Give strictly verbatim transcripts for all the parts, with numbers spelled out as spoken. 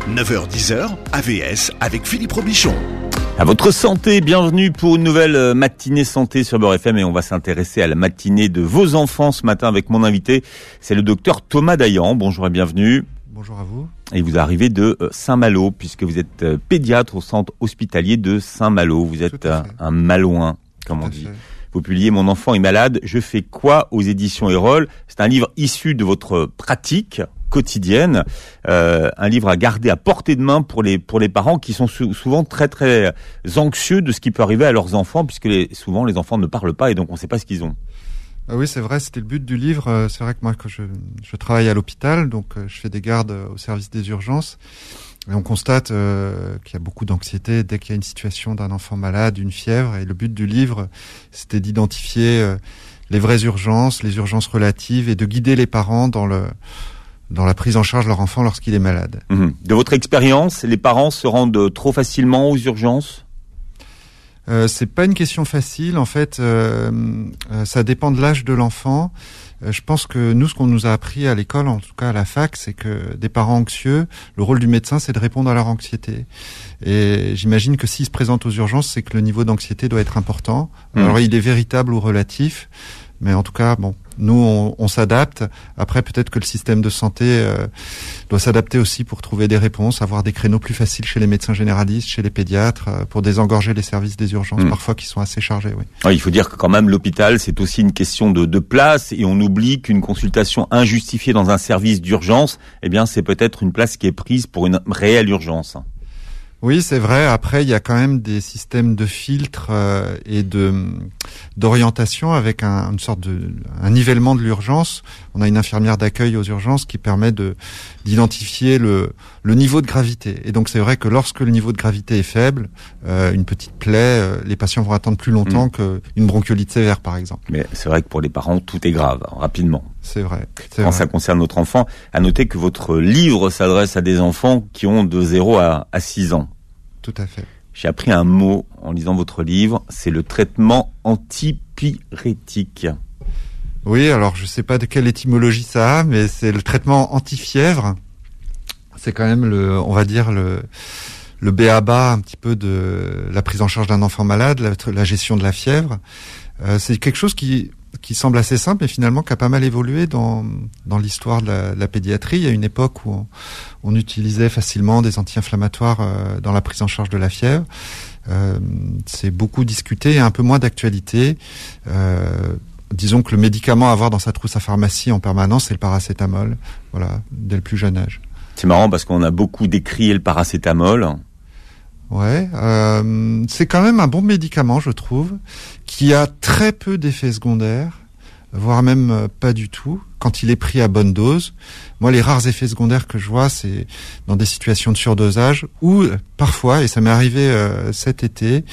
neuf heures dix, A V S avec Philippe Robichon. À votre santé, bienvenue pour une nouvelle matinée santé sur Beurre F M et on va s'intéresser à la matinée de vos enfants ce matin avec mon invité, c'est le docteur Thomas Dayan. Bonjour et bienvenue. Bonjour à vous. Et vous arrivez de Saint-Malo puisque vous êtes pédiatre au centre hospitalier de Saint-Malo. Vous êtes un, un malouin, comme Tout on à dit. fait. Vous publiez Mon enfant est malade, je fais quoi aux éditions Erol. C'est un livre issu de votre pratique quotidienne, euh, un livre à garder à portée de main pour les pour les parents qui sont sou- souvent très très anxieux de ce qui peut arriver à leurs enfants puisque les, souvent les enfants ne parlent pas et donc on ne sait pas ce qu'ils ont. Ah oui, c'est vrai, c'était le but du livre. C'est vrai que moi, quand je, je travaille à l'hôpital, donc je fais des gardes au service des urgences. Et on constate euh, qu'il y a beaucoup d'anxiété dès qu'il y a une situation d'un enfant malade, une fièvre. Et le but du livre, c'était d'identifier euh, les vraies urgences, les urgences relatives et de guider les parents dans le dans la prise en charge de leur enfant lorsqu'il est malade. Mmh. De votre expérience, les parents se rendent trop facilement aux urgences ? Euh, c'est pas une question facile. En fait, euh, euh, ça dépend de l'âge de l'enfant. Euh, je pense que nous, ce qu'on nous a appris à l'école, en tout cas à la fac, c'est que des parents anxieux, le rôle du médecin, c'est de répondre à leur anxiété. Et j'imagine que s'ils se présentent aux urgences, c'est que le niveau d'anxiété doit être important. Mmh. Alors, il est véritable ou relatif, mais en tout cas, bon, nous, on, on s'adapte. Après, peut-être que le système de santé euh, doit s'adapter aussi pour trouver des réponses, avoir des créneaux plus faciles chez les médecins généralistes, chez les pédiatres, euh, pour désengorger les services des urgences, mmh. parfois qui sont assez chargés. Oui. Ouais, il faut dire que quand même l'hôpital, c'est aussi une question de, de place et on oublie qu'une consultation injustifiée dans un service d'urgence, eh bien, c'est peut-être une place qui est prise pour une réelle urgence. Oui, c'est vrai. Après, il y a quand même des systèmes de filtres euh, et de d'orientation avec un, une sorte de un nivellement de l'urgence. On a une infirmière d'accueil aux urgences qui permet de d'identifier le le niveau de gravité. Et donc, c'est vrai que lorsque le niveau de gravité est faible, euh, une petite plaie, euh, les patients vont attendre plus longtemps mmh. qu'une bronchiolite sévère, par exemple. Mais c'est vrai que pour les parents, tout est grave, rapidement. C'est vrai. C'est Quand vrai. ça concerne notre enfant, à noter que votre livre s'adresse à des enfants qui ont de zéro à six ans. Tout à fait. J'ai appris un mot en lisant votre livre, c'est le traitement antipyrétique. Oui, alors je sais pas de quelle étymologie ça a, mais c'est le traitement anti-fièvre. C'est quand même le, on va dire le, le b a ba un petit peu de la prise en charge d'un enfant malade, la, la gestion de la fièvre. Euh, c'est quelque chose qui qui semble assez simple, mais finalement qui a pas mal évolué dans dans l'histoire de la, de la pédiatrie. Il y a une époque où on, on utilisait facilement des anti-inflammatoires euh, dans la prise en charge de la fièvre. Euh, c'est beaucoup discuté et un peu moins d'actualité. Euh, disons que le médicament à avoir dans sa trousse à pharmacie en permanence, c'est le paracétamol. Voilà, dès le plus jeune âge. C'est marrant parce qu'on a beaucoup décrié le paracétamol. Ouais, euh, c'est quand même un bon médicament, je trouve, qui a très peu d'effets secondaires, voire même euh, pas du tout, quand il est pris à bonne dose. Moi, les rares effets secondaires que je vois, c'est dans des situations de surdosage ou parfois, et ça m'est arrivé euh, cet été,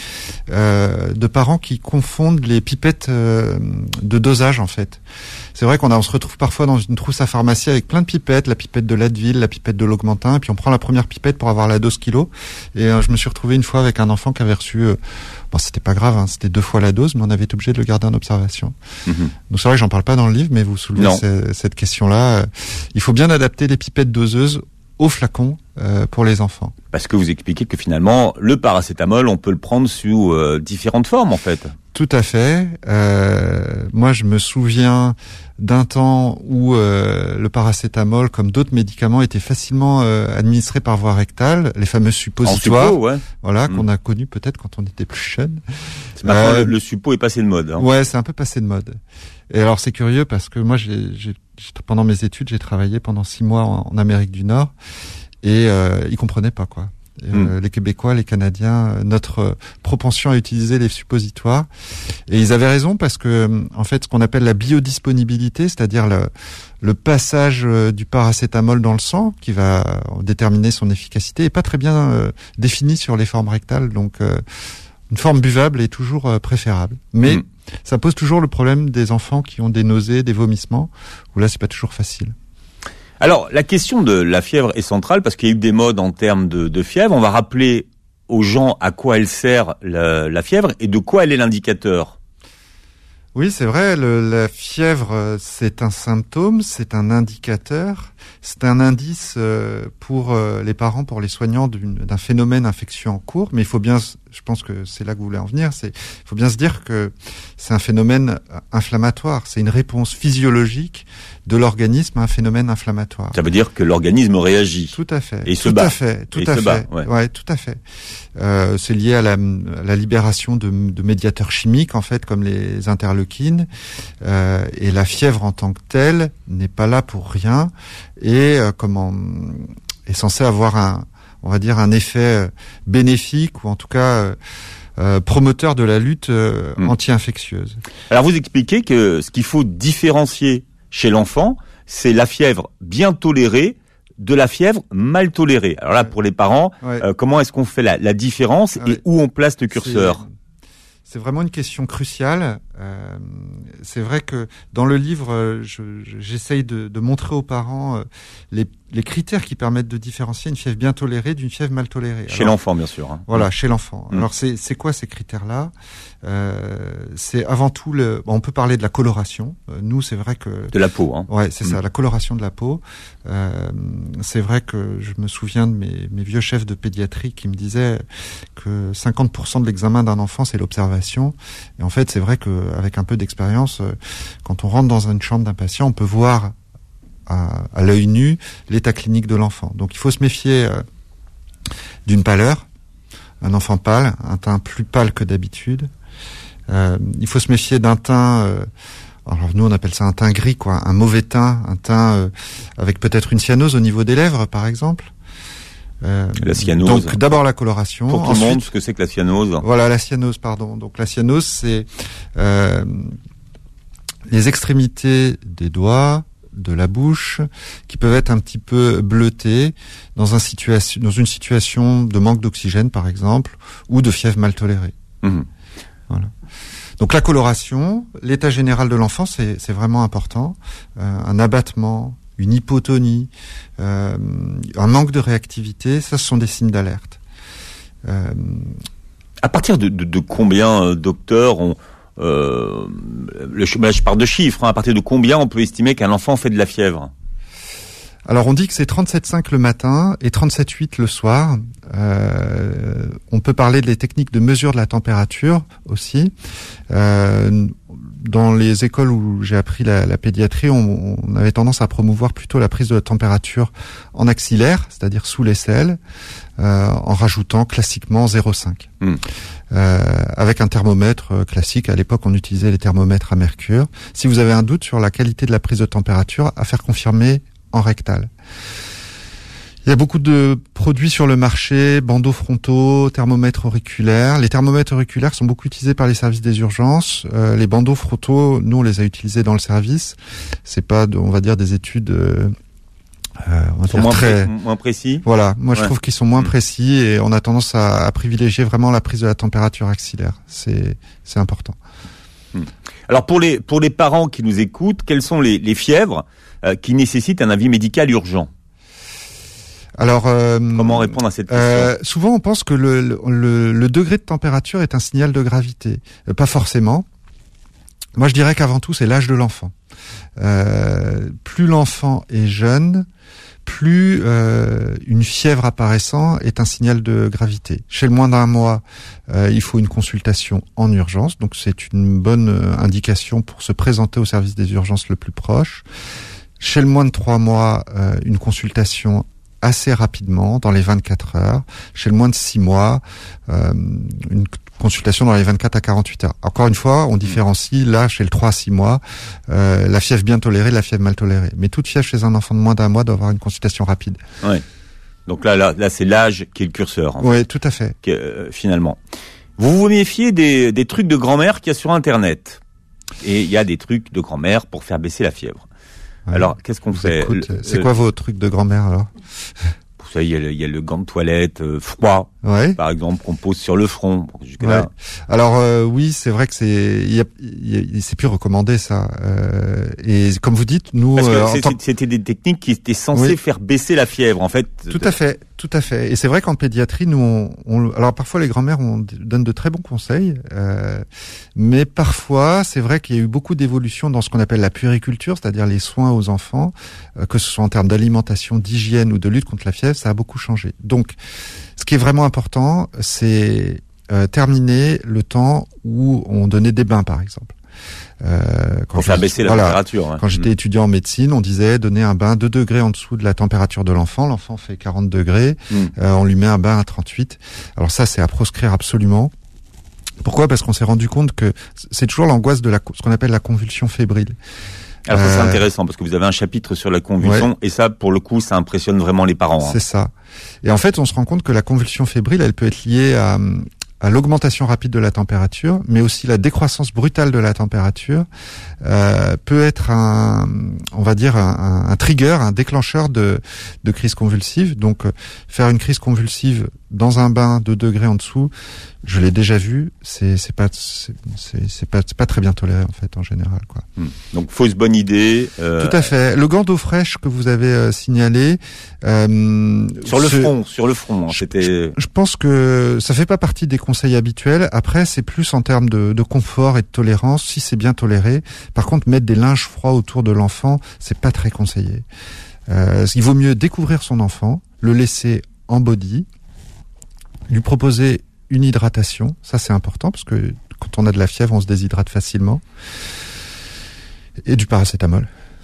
euh, de parents qui confondent les pipettes euh, de dosage, en fait. C'est vrai qu'on a, on se retrouve parfois dans une trousse à pharmacie avec plein de pipettes, la pipette de l'Advil, la pipette de l'Augmentin, et puis on prend la première pipette pour avoir la dose kilo. Et euh, je me suis retrouvé une fois avec un enfant qui avait reçu, euh, bon c'était pas grave, hein, c'était deux fois la dose, mais on avait été obligé de le garder en observation. Mmh. Donc c'est vrai que j'en parle pas dans le livre, mais vous soulevez c- cette question-là. Euh, il faut bien adapter les pipettes doseuses au flacon euh, pour les enfants. Parce que vous expliquez que finalement, le paracétamol, on peut le prendre sous euh, différentes formes en fait. Tout à fait. Euh, moi, je me souviens d'un temps où euh, le paracétamol, comme d'autres médicaments, était facilement euh, administré par voie rectale, les fameux suppositoires, en suppo, ouais. voilà, mmh. qu'on a connus peut-être quand on était plus jeune. C'est maintenant euh, le, le suppo est passé de mode. Hein. Ouais, c'est un peu passé de mode. Et alors, c'est curieux parce que moi, j'ai, j'ai, pendant mes études, j'ai travaillé pendant six mois en, en Amérique du Nord et euh, ils comprenaient pas quoi. Et, mmh. euh, les Québécois, les Canadiens, euh, notre euh, propension à utiliser les suppositoires. Et ils avaient raison parce que, en fait, ce qu'on appelle la biodisponibilité, c'est-à-dire le, le passage euh, du paracétamol dans le sang, qui va déterminer son efficacité, est pas très bien euh, défini sur les formes rectales. Donc, euh, une forme buvable est toujours euh, préférable. Mais mmh. ça pose toujours le problème des enfants qui ont des nausées, des vomissements, où là, c'est pas toujours facile. Alors, la question de la fièvre est centrale parce qu'il y a eu des modes en termes de, de fièvre. On va rappeler aux gens à quoi elle sert la, la fièvre et de quoi elle est l'indicateur. Oui, c'est vrai, le, la fièvre, c'est un symptôme, c'est un indicateur, c'est un indice pour les parents, pour les soignants d'une, d'un phénomène infectieux en cours, mais il faut bien, je pense que c'est là que vous voulez en venir, c'est, il faut bien se dire que c'est un phénomène inflammatoire, c'est une réponse physiologique de l'organisme à un phénomène inflammatoire. Ça veut dire que l'organisme réagit. Tout à fait. Et il se tout bat. à fait. Tout et à se fait. Bat, ouais. ouais, tout à fait. Euh, c'est lié à la, à la libération de, de médiateurs chimiques, en fait, comme les interleukines. Euh, et la fièvre en tant que telle n'est pas là pour rien et euh, comment est censée avoir un, on va dire, un effet bénéfique ou en tout cas euh, euh, promoteur de la lutte euh, mmh. anti-infectieuse. Alors vous expliquez que ce qu'il faut différencier chez l'enfant, c'est la fièvre bien tolérée de la fièvre mal tolérée. Alors là, pour les parents, ouais. euh, comment est-ce qu'on fait la, la différence ouais. et où on place le curseur ? C'est, c'est vraiment une question cruciale. Euh, c'est vrai que dans le livre, je, j'essaye de, de montrer aux parents euh, les, les critères qui permettent de différencier une fièvre bien tolérée d'une fièvre mal tolérée. Chez Alors, l'enfant, bien sûr. Hein. Voilà, mmh. chez l'enfant. Mmh. Alors, c'est, c'est quoi ces critères-là ? euh, C'est avant tout, le, bon, on peut parler de la coloration. Euh, nous, c'est vrai que... De la peau, hein. Ouais, c'est mmh. ça, la coloration de la peau. Euh, c'est vrai que je me souviens de mes, mes vieux chefs de pédiatrie qui me disaient que cinquante pour cent de l'examen d'un enfant, c'est l'observation. Et en fait, c'est vrai qu'avec un peu d'expérience, quand on rentre dans une chambre d'un patient, on peut voir à, à l'œil nu l'état clinique de l'enfant. Donc il faut se méfier euh, d'une pâleur, un enfant pâle, un teint plus pâle que d'habitude. Euh, il faut se méfier d'un teint, euh, alors nous on appelle ça un teint gris, quoi, un mauvais teint, un teint euh, avec peut-être une cyanose au niveau des lèvres, par exemple. Euh, la cyanose. Donc d'abord la coloration. Pour tout ensuite, le monde, ce que c'est que la cyanose. Voilà, la cyanose, pardon. Donc la cyanose, c'est euh, les extrémités des doigts, de la bouche, qui peuvent être un petit peu bleutées dans, un situation, dans une situation de manque d'oxygène, par exemple, ou de fièvre mal tolérée. Mmh. Voilà. Donc la coloration, l'état général de l'enfant, c'est, c'est vraiment important. Euh, un abattement, une hypotonie, euh, un manque de réactivité, ça, ce sont des signes d'alerte. Euh, à partir de, de, de combien, euh, docteur, on, euh, le, je parle de chiffres, hein, à partir de combien on peut estimer qu'un enfant fait de la fièvre ? Alors on dit que c'est trente-sept virgule cinq le matin et trente-sept virgule huit le soir. Euh, on peut parler des techniques de mesure de la température aussi. Euh, dans les écoles où j'ai appris la, la pédiatrie, on, on avait tendance à promouvoir plutôt la prise de la température en axillaire, c'est-à-dire sous l'aisselle, euh, en rajoutant classiquement zéro virgule cinq. Mmh. Euh, avec un thermomètre classique. À l'époque, on utilisait les thermomètres à mercure. Si vous avez un doute sur la qualité de la prise de température, à faire confirmer en rectal. Il y a beaucoup de produits sur le marché, bandeaux frontaux, thermomètres auriculaires. Les thermomètres auriculaires sont beaucoup utilisés par les services des urgences. Euh, les bandeaux frontaux, nous, on les a utilisés dans le service. C'est pas, de, on va dire, des études euh, on va dire moins, très... pré- moins précis. Voilà, moi ouais. je trouve qu'ils sont moins mmh. précis et on a tendance à, à privilégier vraiment la prise de la température axillaire. C'est, c'est important. Mmh. Alors pour les pour les parents qui nous écoutent, quelles sont les, les fièvres euh, qui nécessitent un avis médical urgent ? Alors, euh, comment répondre à cette question ? euh, Souvent, on pense que le, le, le degré de température est un signal de gravité. Euh, pas forcément. Moi, je dirais qu'avant tout, c'est l'âge de l'enfant. Euh, plus l'enfant est jeune, plus euh, une fièvre apparaissant est un signal de gravité. Chez le moins d'un mois, euh, il faut une consultation en urgence. Donc, c'est une bonne indication pour se présenter au service des urgences le plus proche. Chez le moins de trois mois, euh, une consultation assez rapidement, dans les vingt-quatre heures. Chez le moins de six mois, euh, une consultation dans les vingt-quatre à quarante-huit heures. Encore une fois, on différencie là, chez le trois à six mois, euh, la fièvre bien tolérée de la fièvre mal tolérée. Mais toute fièvre chez un enfant de moins d'un mois doit avoir une consultation rapide. Oui. Donc là, là, là c'est l'âge qui est le curseur. En oui, fait, tout à fait. Que, euh, finalement. Vous vous méfiez des, des trucs de grand-mère qu'il y a sur Internet. Et il y a des trucs de grand-mère pour faire baisser la fièvre. Ouais. Alors, qu'est-ce qu'on fait ? Écoute, c'est quoi vos trucs de grand-mère alors ? Vous savez, il y a le, il y a le gant de toilette euh, froid, ouais. par exemple, qu'on pose sur le front. Ouais. Alors euh, oui, c'est vrai que c'est, il y a, il y a, c'est plus recommandé ça. Euh, et comme vous dites, nous, Parce que euh, c'est, tant... c'était des techniques qui étaient censées oui. faire baisser la fièvre, en fait. Tout à fait, tout à fait. Et c'est vrai qu'en pédiatrie, nous, on, on alors parfois les grands-mères on donne de très bons conseils, euh, mais parfois c'est vrai qu'il y a eu beaucoup d'évolutions dans ce qu'on appelle la puériculture, c'est-à-dire les soins aux enfants, euh, que ce soit en termes d'alimentation, d'hygiène ou de lutte contre la fièvre, ça a beaucoup changé. Donc, ce qui est vraiment important, c'est euh, terminer le temps où on donnait des bains, par exemple. Euh, quand Pour faire baisser la voilà, température. Hein. Quand j'étais mmh. étudiant en médecine, on disait donner un bain deux degrés en dessous de la température de l'enfant. L'enfant fait quarante degrés, mmh. euh, on lui met un bain à trente-huit. Alors ça, c'est à proscrire absolument. Pourquoi ? Parce qu'on s'est rendu compte que c'est toujours l'angoisse de la, ce qu'on appelle la convulsion fébrile. Alors ça, euh, c'est intéressant parce que vous avez un chapitre sur la convulsion ouais. et ça, pour le coup, ça impressionne vraiment les parents. Hein. C'est ça. Et en fait, on se rend compte que la convulsion fébrile, elle peut être liée à, à l'augmentation rapide de la température, mais aussi la décroissance brutale de la température euh, peut être un, on va dire un, un trigger, un déclencheur de, de crise convulsive. Donc, faire une crise convulsive dans un bain deux degrés en dessous, je l'ai déjà vu, c'est c'est pas c'est c'est pas c'est pas très bien toléré en fait en général quoi. Mmh. Donc fausse bonne idée. Euh... Tout à fait. Le gant d'eau fraîche que vous avez euh, signalé euh, sur le ce... front, sur le front, hein, c'était. Je, je pense que ça fait pas partie des conseils habituels. Après, c'est plus en termes de, de confort et de tolérance si c'est bien toléré. Par contre, mettre des linges froids autour de l'enfant, c'est pas très conseillé. Euh, il vaut mieux découvrir son enfant, le laisser en body, lui proposer une hydratation, ça c'est important parce que quand on a de la fièvre, on se déshydrate facilement. Et du paracétamol.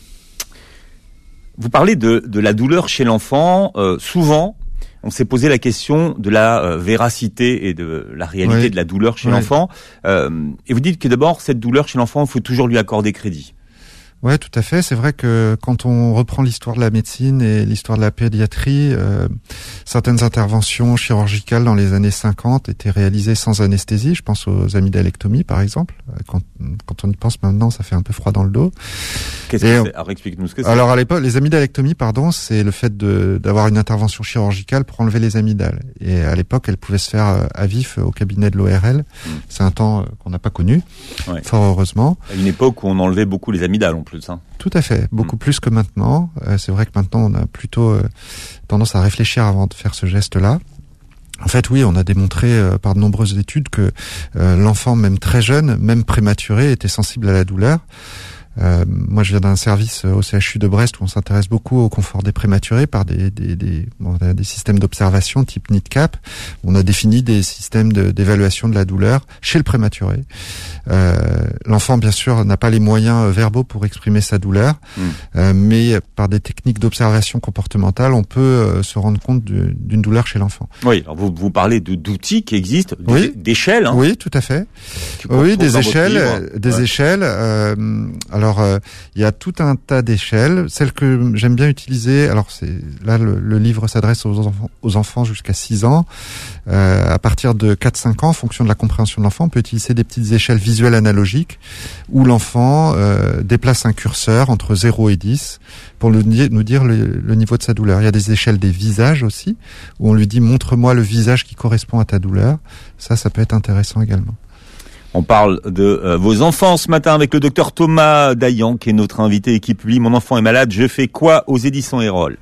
Vous parlez de, de la douleur chez l'enfant. Euh, souvent, on s'est posé la question de la euh, véracité et de la réalité oui. de la douleur chez oui. l'enfant. Euh, et vous dites que d'abord, cette douleur chez l'enfant, il faut toujours lui accorder crédit. Ouais, tout à fait. C'est vrai que quand on reprend l'histoire de la médecine et l'histoire de la pédiatrie, euh, certaines interventions chirurgicales dans les années cinquante étaient réalisées sans anesthésie. Je pense aux amygdalectomies, par exemple. Quand, quand on y pense maintenant, ça fait un peu froid dans le dos. Qu'est-ce et que c'est ? Alors explique-nous ce que c'est. Alors à l'époque, les amygdalectomies, pardon, c'est le fait de d'avoir une intervention chirurgicale pour enlever les amygdales. Et à l'époque, elle pouvait se faire à vif au cabinet de l'O R L. Mmh. C'est un temps qu'on n'a pas connu, ouais. fort heureusement. À une époque où on enlevait beaucoup les amygdales en plus. Hein. Tout à fait, beaucoup mmh. plus que maintenant. Euh, c'est vrai que maintenant, on a plutôt euh, tendance à réfléchir avant de faire ce geste-là. En fait, oui, on a démontré euh, par de nombreuses études que euh, l'enfant, même très jeune, même prématuré, était sensible à la douleur. Euh, moi, je viens d'un service au C H U de Brest où on s'intéresse beaucoup au confort des prématurés par des des des, bon, des systèmes d'observation type NIDCAP. On a défini des systèmes de, d'évaluation de la douleur chez le prématuré. Euh, l'enfant, bien sûr, n'a pas les moyens verbaux pour exprimer sa douleur, mmh. euh, mais par des techniques d'observation comportementale, on peut euh, se rendre compte de, d'une douleur chez l'enfant. Oui, alors vous vous parlez de d'outils qui existent, oui. d'échelles. Hein, oui, tout à fait. Oui, des échelles, des ouais. échelles. Euh, alors Alors, euh, il y a tout un tas d'échelles. Celle que j'aime bien utiliser, alors c'est là le, le livre s'adresse aux enfants, aux enfants jusqu'à six ans. Euh, à partir de quatre cinq ans, en fonction de la compréhension de l'enfant, on peut utiliser des petites échelles visuelles analogiques où l'enfant euh, déplace un curseur entre zéro et dix pour nous dire, nous dire le, le niveau de sa douleur. Il y a des échelles des visages aussi, où on lui dit « montre-moi le visage qui correspond à ta douleur ». Ça, ça peut être intéressant également. On parle de euh, vos enfants ce matin avec le docteur Thomas Dayan, qui est notre invité et qui publie « Mon enfant est malade, je fais quoi ?» aux éditions Erol.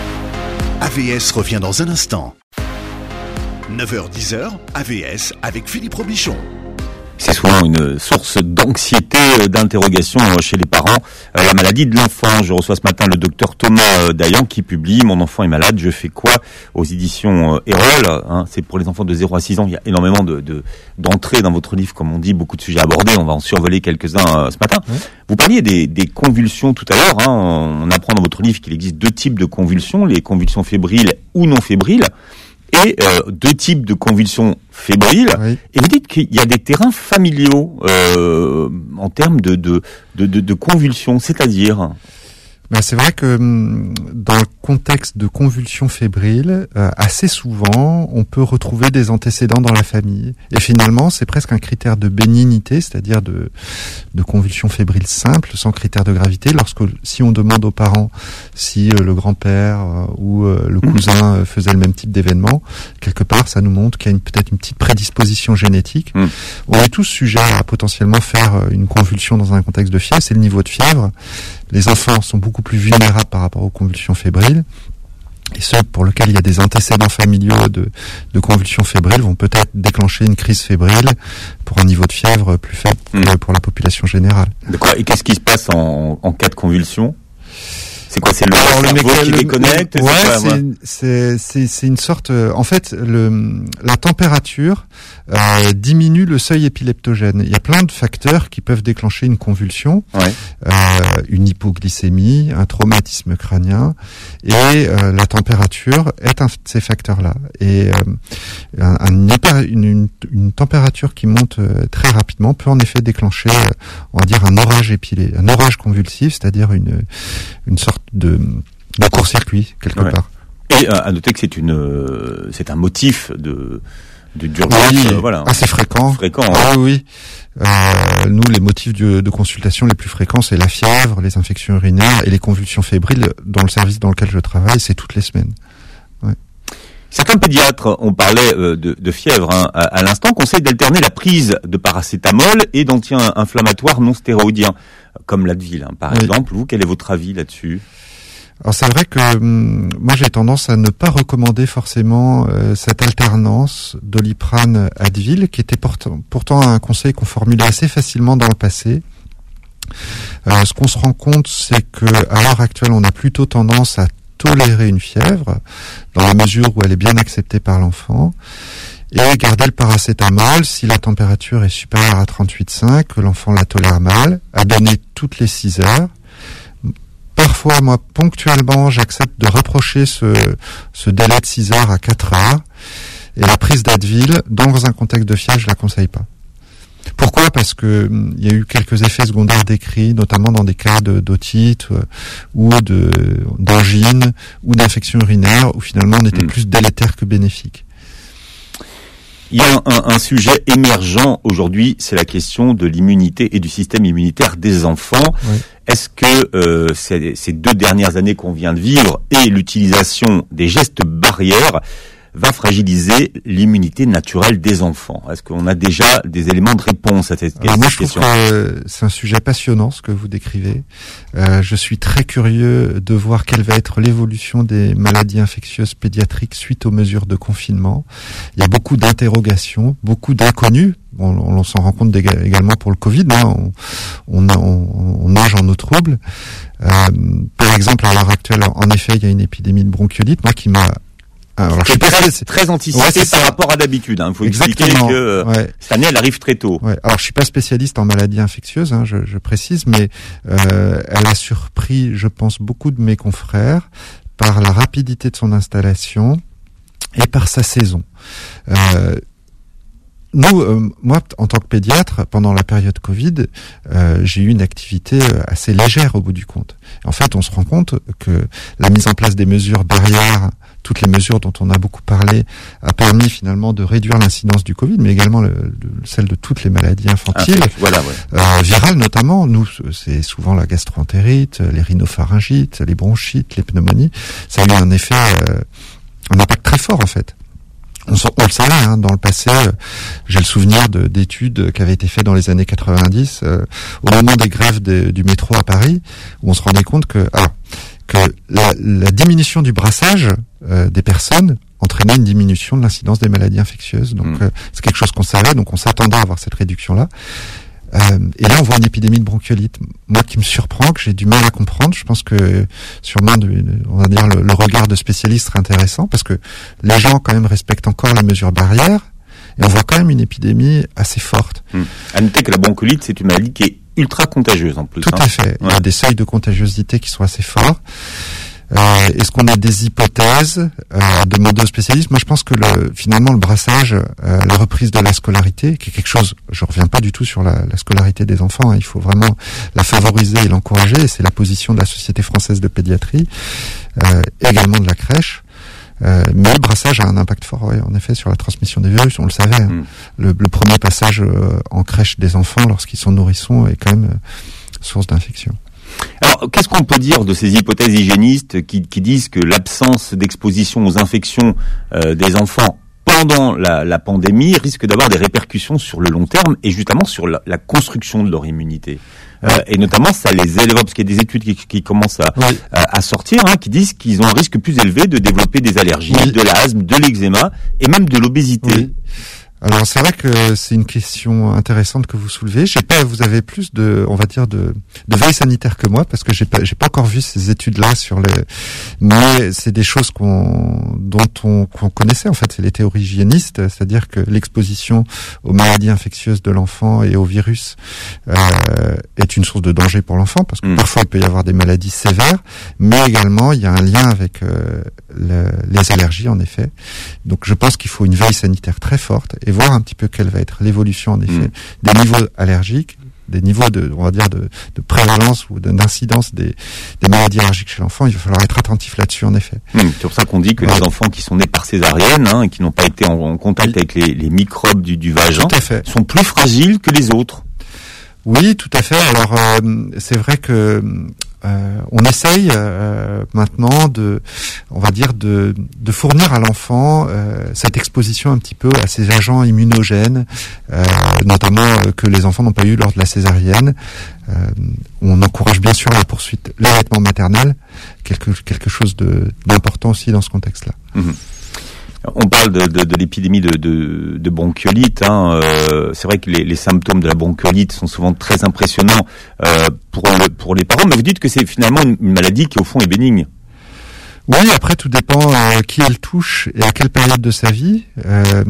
A V S revient dans un instant. neuf heures dix, A V S avec Philippe Robichon. C'est souvent une source d'anxiété, d'interrogation chez les parents. Euh, la maladie de l'enfant. Je reçois ce matin le docteur Thomas Dayan qui publie « Mon enfant est malade, je fais quoi ?» aux éditions Erol. Hein, c'est pour les enfants de zéro à six ans. Il y a énormément de, de, d'entrées dans votre livre, comme on dit, beaucoup de sujets abordés. On va en survoler quelques-uns euh, ce matin. Oui. Vous parliez des, des convulsions tout à l'heure. Hein, on apprend dans votre livre qu'il existe deux types de convulsions, les convulsions fébriles ou non fébriles. Et euh, deux types de convulsions fébriles. Oui. Et vous dites qu'il y a des terrains familiaux euh, en termes de, de, de, de, de convulsions, c'est-à-dire ? Ben, c'est vrai que dans le contexte de convulsions fébriles, euh, assez souvent, on peut retrouver des antécédents dans la famille. Et finalement, c'est presque un critère de bénignité, c'est-à-dire de, de convulsions fébriles simples, sans critère de gravité. Lorsque, si on demande aux parents si euh, le grand-père euh, ou euh, le cousin euh, faisait le même type d'événement, quelque part, ça nous montre qu'il y a une, peut-être une petite prédisposition génétique. Mmh. On est tous sujets à potentiellement faire euh, une convulsion dans un contexte de fièvre. C'est le niveau de fièvre. Les enfants sont beaucoup plus vulnérables par rapport aux convulsions fébriles. Et ceux pour lesquels il y a des antécédents familiaux de, de convulsions fébriles vont peut-être déclencher une crise fébrile pour un niveau de fièvre plus faible mmh. que pour la population générale. D'accord. Et qu'est-ce qui se passe en, en cas de convulsion ? C'est quoi, c'est le Alors, cerveau le méca- qui déconnecte? Ouais, c'est, quoi, c'est, c'est, c'est, c'est une sorte... Euh, en fait, le, la température euh, diminue le seuil épileptogène. Il y a plein de facteurs qui peuvent déclencher une convulsion, ouais. euh, une hypoglycémie, un traumatisme crânien, et euh, la température est un de ces facteurs-là. Et euh, un, un, une, une, une température qui monte euh, très rapidement peut en effet déclencher, euh, on va dire, un orage épilé, un orage convulsif, c'est-à-dire une, une sorte de, de court-circuit quelque ouais. part. Et euh, à noter que c'est une, euh, c'est un motif de, de d'urgence, oui, euh, voilà, assez fréquent. Fréquent. Ah, hein. oui. Euh, nous, les motifs de, de consultation les plus fréquents, c'est la fièvre, les infections urinaires et les convulsions fébriles. Dans le service dans lequel je travaille, c'est toutes les semaines. Ouais. Certains pédiatres, on parlait euh, de, de fièvre hein, à, à l'instant, conseillent d'alterner la prise de paracétamol et d'anti-inflammatoires non stéroïdiens, comme l'Advil, hein, par oui. exemple. Vous, quel est votre avis là-dessus ? Alors c'est vrai que hum, moi j'ai tendance à ne pas recommander forcément euh, cette alternance Doliprane-Advil, qui était pourtant, pourtant un conseil qu'on formulait assez facilement dans le passé. Euh, ce qu'on se rend compte, c'est que à l'heure actuelle, on a plutôt tendance à tolérer une fièvre, dans la mesure où elle est bien acceptée par l'enfant, et garder le paracétamol si la température est supérieure à trente-huit virgule cinq, que l'enfant la tolère mal, à donner toutes les six heures. Parfois, moi, ponctuellement, j'accepte de rapprocher ce, ce délai de six heures à quatre heures. Et la prise d'Advil, dans un contexte de fièvre, je la conseille pas. Pourquoi ? Parce que hum, il y a eu quelques effets secondaires décrits, notamment dans des cas de, d'otite euh, ou de, d'angine ou d'infection urinaire, où finalement on était mmh. plus délétère que bénéfique. Il y a un, un, un sujet émergent aujourd'hui, c'est la question de l'immunité et du système immunitaire des enfants. Oui. Est-ce que euh, ces, ces deux dernières années qu'on vient de vivre et l'utilisation des gestes barrières va fragiliser l'immunité naturelle des enfants? Est-ce qu'on a déjà des éléments de réponse à cette, Alors cette moi, question? Je trouve que c'est un sujet passionnant, ce que vous décrivez. Euh, je suis très curieux de voir quelle va être l'évolution des maladies infectieuses pédiatriques suite aux mesures de confinement. Il y a beaucoup d'interrogations, beaucoup d'inconnus. On, on s'en rend compte également pour le Covid. Hein. On, on, on, on nage en eau trouble. Euh, par exemple, à l'heure actuelle, en effet, il y a une épidémie de bronchiolite, moi qui m'a Alors, c'est très, c'est très anticipé ouais, par rapport à d'habitude. Il hein. faut expliquer que euh, ouais. cette année, elle arrive très tôt. Ouais. Alors, je suis pas spécialiste en maladies infectieuses, hein, je, je précise, mais euh, elle a surpris, je pense, beaucoup de mes confrères par la rapidité de son installation et par sa saison. Euh, Nous, euh, moi, en tant que pédiatre, pendant la période Covid, euh, j'ai eu une activité assez légère au bout du compte. En fait, on se rend compte que la mise en place des mesures barrières, toutes les mesures dont on a beaucoup parlé, a permis finalement de réduire l'incidence du Covid, mais également le, le, celle de toutes les maladies infantiles, ah, voilà, ouais. euh, virales notamment. Nous, c'est souvent la gastroentérite, les rhinopharyngites, les bronchites, les pneumonies. Ça a eu un effet, euh, un impact très fort en fait. On, on le savait, hein, dans le passé, euh, j'ai le souvenir de, d'études qui avaient été faites dans les années quatre-vingt-dix, euh, au moment des grèves de, du métro à Paris, où on se rendait compte que, alors, que la, la diminution du brassage euh, des personnes entraînait une diminution de l'incidence des maladies infectieuses. Donc, mmh. euh, c'est quelque chose qu'on savait, donc on s'attendait à avoir cette réduction-là. Euh, et là, on voit une épidémie de bronchiolite. Moi, qui me surprend, que j'ai du mal à comprendre. Je pense que sûrement, de, on va dire, le, le regard de spécialiste serait intéressant parce que les gens, quand même, respectent encore les mesures barrières et on voit quand même une épidémie assez forte. Hum. À noter que la bronchiolite, c'est une maladie qui est ultra contagieuse en plus. Tout hein. à fait. Ouais. Il y a des seuils de contagiosité qui sont assez forts. Euh, est-ce qu'on a des hypothèses euh, à demander aux spécialistes? Moi, je pense que le, finalement, le brassage, euh, la reprise de la scolarité, qui est quelque chose, je reviens pas du tout sur la, la scolarité des enfants, hein, il faut vraiment la favoriser et l'encourager, et c'est la position de la Société française de pédiatrie, euh, également de la crèche. Euh, mais le brassage a un impact fort, ouais, en effet, sur la transmission des virus, on le savait. Hein. Mm. Le, le premier passage euh, en crèche des enfants, lorsqu'ils sont nourrissons, est quand même euh, source d'infection. Alors, qu'est-ce qu'on peut dire de ces hypothèses hygiénistes qui, qui disent que l'absence d'exposition aux infections euh, des enfants pendant la, la pandémie risque d'avoir des répercussions sur le long terme et justement sur la, la construction de leur immunité. Euh, et notamment, ça les élève, parce qu'il y a des études qui, qui commencent à, oui. à, à sortir, hein, qui disent qu'ils ont un risque plus élevé de développer des allergies, oui. de l'asthme, de l'eczéma et même de l'obésité. Oui. Alors c'est vrai que c'est une question intéressante que vous soulevez. Je sais pas, vous avez plus de, on va dire de, de veille sanitaire que moi parce que j'ai pas, j'ai pas encore vu ces études-là sur les. Mais c'est des choses qu'on, dont on, qu'on connaissait en fait. C'est les théories hygiénistes, c'est-à-dire que l'exposition aux maladies infectieuses de l'enfant et aux virus euh, est une source de danger pour l'enfant parce que mmh. parfois il peut y avoir des maladies sévères, mais également il y a un lien avec euh, le, les allergies en effet. Donc je pense qu'il faut une veille sanitaire très forte et voir un petit peu quelle va être l'évolution en effet mmh. des niveaux allergiques, des niveaux de, on va dire de, de prévalence ou de, d'incidence des, des maladies allergiques chez l'enfant. Il va falloir être attentif là-dessus en effet. Mmh, c'est pour ça qu'on dit que ouais. les enfants qui sont nés par césarienne, hein, et qui n'ont pas été en, en contact oui. avec les, les microbes du, du vagin, sont plus fragiles que les autres. Oui, tout à fait. Alors euh, c'est vrai que euh, on essaye euh, maintenant de, on va dire de, de fournir à l'enfant euh, cette exposition un petit peu à ces agents immunogènes, euh, notamment euh, que les enfants n'ont pas eu lors de la césarienne. Euh, on encourage bien sûr la poursuite, l'allaitement maternel, quelque quelque chose de d'important aussi dans ce contexte-là. Mmh. On parle de, de, de l'épidémie de, de, de bronchiolite. Hein. Euh, c'est vrai que les, les symptômes de la bronchiolite sont souvent très impressionnants euh, pour, le, pour les parents. Mais vous dites que c'est finalement une, une maladie qui, au fond, est bénigne. Oui, après, tout dépend euh, qui elle touche et à quelle période de sa vie. Euh,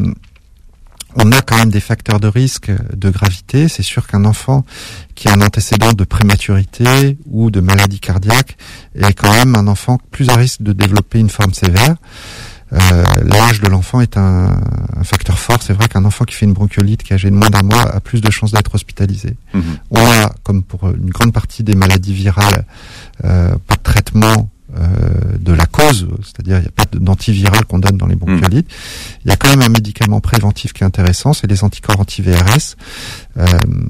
on a quand même des facteurs de risque de gravité. C'est sûr qu'un enfant qui a un antécédent de prématurité ou de maladie cardiaque est quand même un enfant plus à risque de développer une forme sévère. Euh, l'âge de l'enfant est un, un facteur fort. C'est vrai qu'un enfant qui fait une bronchiolite, qui est âgé de moins d'un mois, a plus de chances d'être hospitalisé. Mmh. On a, comme pour une grande partie des maladies virales, euh, pas de traitement euh, de la cause, c'est-à-dire il n'y a pas d'antiviral qu'on donne dans les bronchiolites. Mmh. Il y a quand même un médicament préventif qui est intéressant, c'est les anticorps anti-V R S. Euh,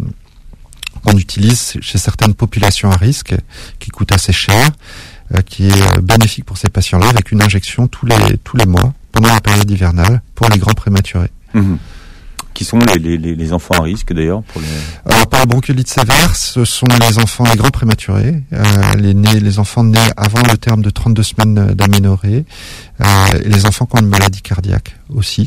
qu'on utilise chez certaines populations à risque, qui coûtent assez cher, euh, qui est bénéfique pour ces patients-là, avec une injection tous les tous les mois, pendant la période hivernale, pour les grands prématurés. Mmh. Qui sont les, les, les enfants à risque d'ailleurs pour les... Alors par la bronchiolite sévère, ce sont les enfants, les grands prématurés, euh, les, nés, les enfants nés avant le terme de trente-deux semaines d'aménorrhée, euh, et les enfants qui ont une maladie cardiaque aussi.